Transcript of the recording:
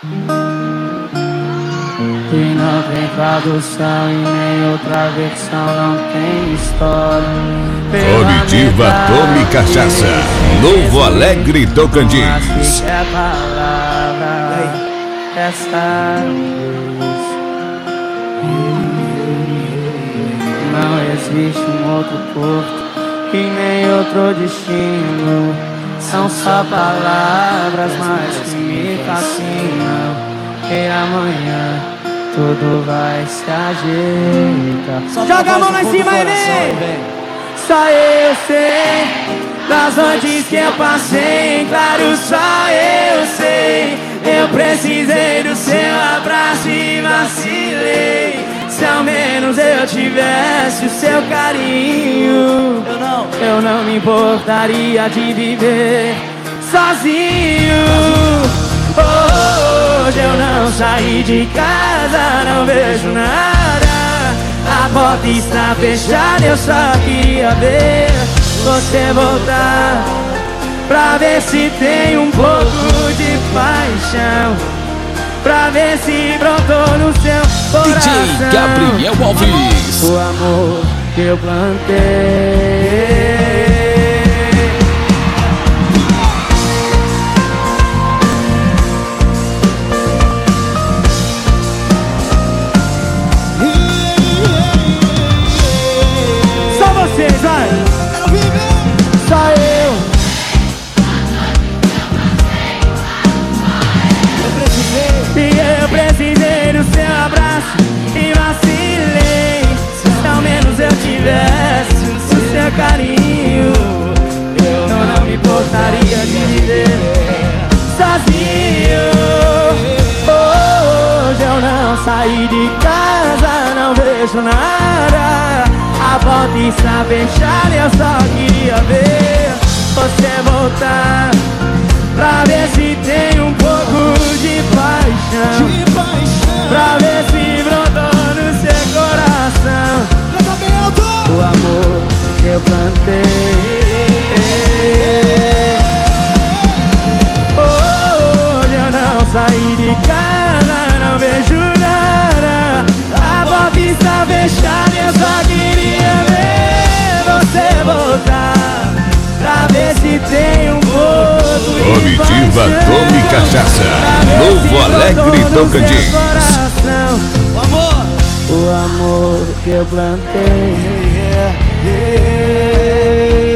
E não tem tradução e nem outra versão, não tem história. Comitiva Tome Cachaça, Novo Alegre, Tocantins. É a palavra, essa não existe um outro porto e nem outro destino. São só palavras, mas que me fascinam. E amanhã tudo vai se ajeitar. Joga a mão lá em cima e vem! Só eu sei das noites que eu passei. Claro, só eu sei. Eu precisei do seu abraço e vacilei. Se ao menos eu tivesse o seu carinho, eu não me importaria de viver sozinho. Hoje eu não saí de casa, não vejo nada. A porta está fechada, eu só queria ver você voltar, pra ver se tem um pouco de paixão, pra ver se brotou no seu coração DJ Gabriel Alves. o amor que eu plantei. Vocês, vai! Só eu. E eu precisei do seu abraço e vacilei. Se ao menos eu tivesse o seu carinho, eu não me importaria de viver sozinho. Hoje eu não saí de casa, não vejo nada. A porta está fechada, eu só queria ver você voltar, pra ver se tem um pouco de paixão, pra ver se brotou no seu coração o amor que eu plantei. Hoje eu não saí de casa, não vejo nada. A porta está fechada, eu só queria ver você voltar, pra ver se tem um pouco de Comitiva paixão, Tome Cachaça, pra ver Novo se Alegre, brotou no seu Tocantins. coração o amor que eu plantei.